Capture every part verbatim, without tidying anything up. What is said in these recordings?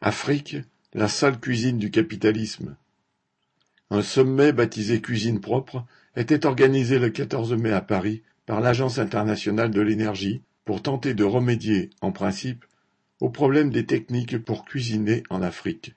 Afrique, la sale cuisine du capitalisme. Un sommet baptisé Cuisine propre était organisé le quatorze mai à Paris par l'Agence internationale de l'énergie pour tenter de remédier, en principe, au problème des techniques pour cuisiner en Afrique.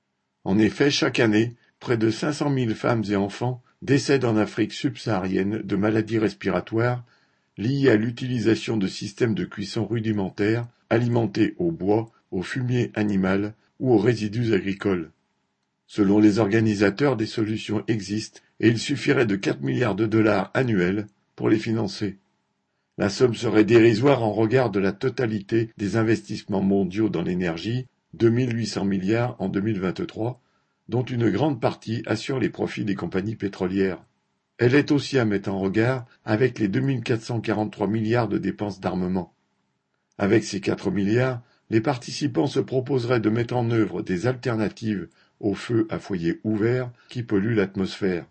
En effet, chaque année, près de cinq cent mille femmes et enfants décèdent en Afrique subsaharienne de maladies respiratoires liées à l'utilisation de systèmes de cuisson rudimentaires alimentés au bois, au fumier animal ou aux résidus agricoles. Selon les organisateurs, des solutions existent et il suffirait de quatre milliards de dollars annuels pour les financer. La somme serait dérisoire en regard de la totalité des investissements mondiaux dans l'énergie, deux mille huit cents milliards en deux mille vingt-trois, dont une grande partie assure les profits des compagnies pétrolières. Elle est aussi à mettre en regard avec les deux mille quatre cent quarante-trois milliards de dépenses d'armement. Avec ces quatre milliards, les participants se proposeraient de mettre en œuvre des alternatives aux feux à foyer ouvert qui polluent l'atmosphère.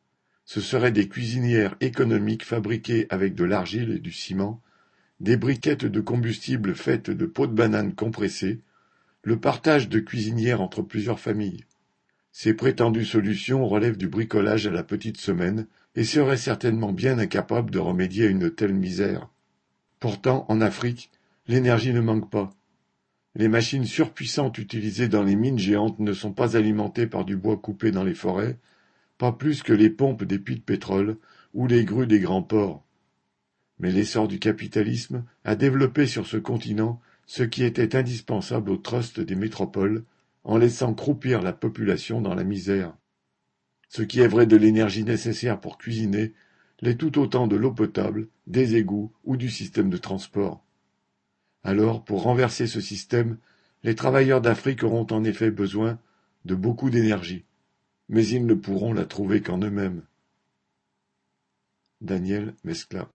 Ce seraient des cuisinières économiques fabriquées avec de l'argile et du ciment, des briquettes de combustible faites de peaux de banane compressées, le partage de cuisinières entre plusieurs familles. Ces prétendues solutions relèvent du bricolage à la petite semaine et seraient certainement bien incapables de remédier à une telle misère. Pourtant, en Afrique, l'énergie ne manque pas. Les machines surpuissantes utilisées dans les mines géantes ne sont pas alimentées par du bois coupé dans les forêts, pas plus que les pompes des puits de pétrole ou les grues des grands ports. Mais l'essor du capitalisme a développé sur ce continent ce qui était indispensable au trust des métropoles, en laissant croupir la population dans la misère. Ce qui est vrai de l'énergie nécessaire pour cuisiner l'est tout autant de l'eau potable, des égouts ou du système de transport. Alors, pour renverser ce système, les travailleurs d'Afrique auront en effet besoin de beaucoup d'énergie, mais ils ne pourront la trouver qu'en eux-mêmes. Daniel Mescla.